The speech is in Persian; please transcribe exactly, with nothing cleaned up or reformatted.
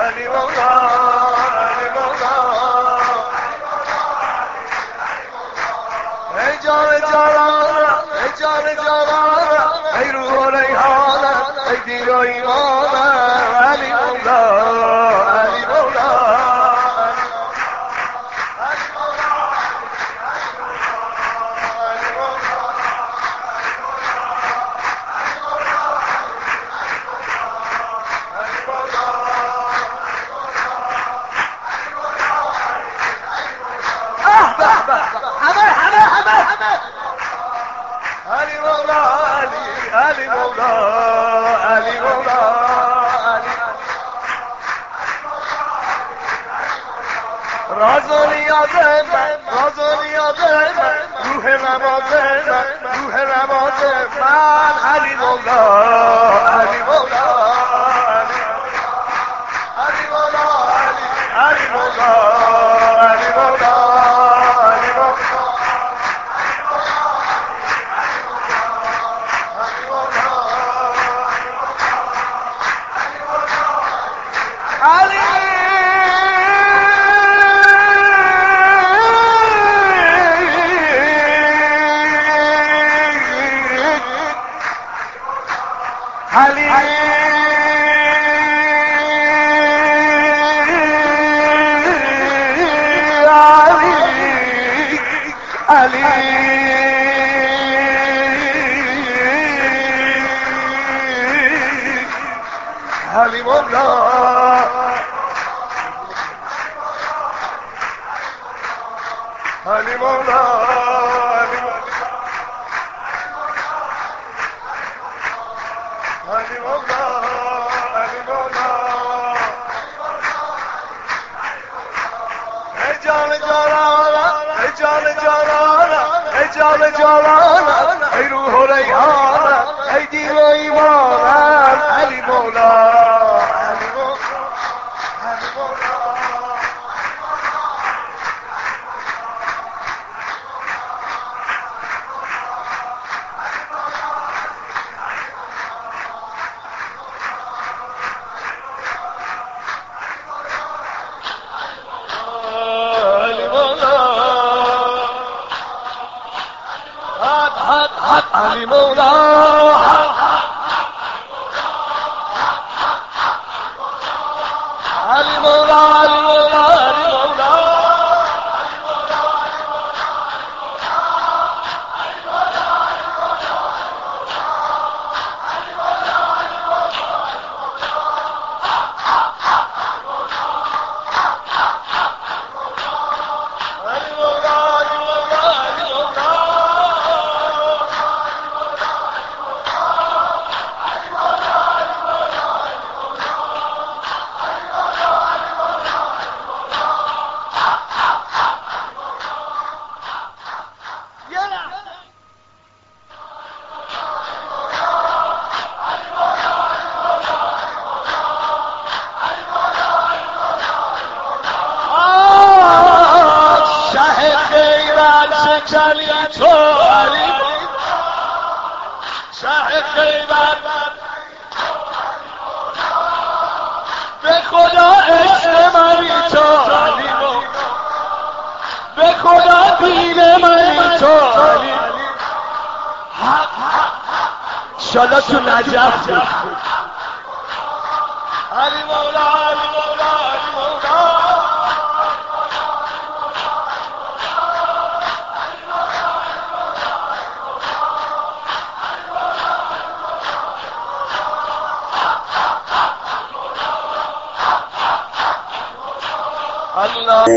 علی مولا علی مولا ای جان جانم ای جان جانم ای روح و ریحانم ای دین و ایمانم علی مولا علی مولا همه همه همه همه علی مولا علی علی مولا علی مولا علی راز و نیاز من راز و نیاز من روح نماز من روح نماز من علی مولا علی مولا علی مولا علی مولا علی مولا علی علی علی مولا علی مولا علی مولا علی مولا ای جان جانانم ای جان جانانم ای جان جانانم ای روح و ریحانم ای دین و ایمانم علی مولا علی مولا علی مولا علی مولا علی مولا علی مولا علی مولا علی تو علی شه خیبر به خدا عشق منی تو علی به خدا دین منی تو علی شالا تو نجف علی مولا علی مولا علی مولا Allah